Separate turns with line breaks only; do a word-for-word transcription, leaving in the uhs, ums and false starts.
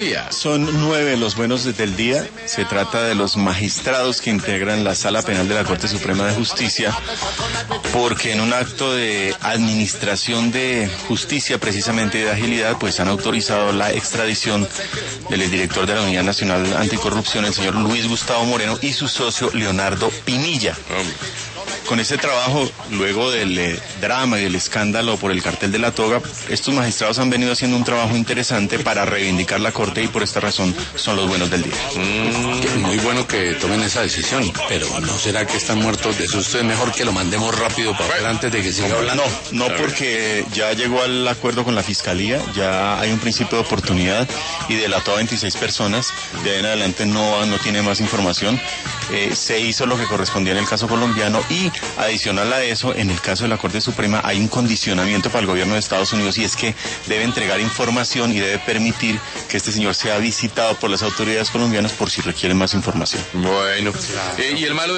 Son nueve los buenos del día. Se trata de los magistrados que integran la Sala Penal de la Corte Suprema de Justicia, porque en un acto de administración de justicia, precisamente de agilidad, pues han autorizado la extradición del exdirector de la Unidad Nacional Anticorrupción, el señor Luis Gustavo Moreno, y su socio Leonardo Pinilla. Con este trabajo, luego del eh, drama y del escándalo por el cartel de la toga, estos magistrados han venido haciendo un trabajo interesante para reivindicar la Corte y por esta razón son los buenos del día.
Mm, muy bueno que tomen esa decisión, pero ¿no será que están muertos de susto? Es mejor que lo mandemos rápido para ver antes de que siga hablando.
No, no, porque ya llegó al acuerdo con la Fiscalía, ya hay un principio de oportunidad y delató a veintiséis personas. De ahí en adelante no, no tiene más información. Eh, se hizo lo que correspondía en el caso colombiano y adicional a eso, en el caso de la Corte Suprema hay un condicionamiento para el gobierno de Estados Unidos, y es que debe entregar información y debe permitir que este señor sea visitado por las autoridades colombianas por si requieren más información.
Bueno, eh, y el malo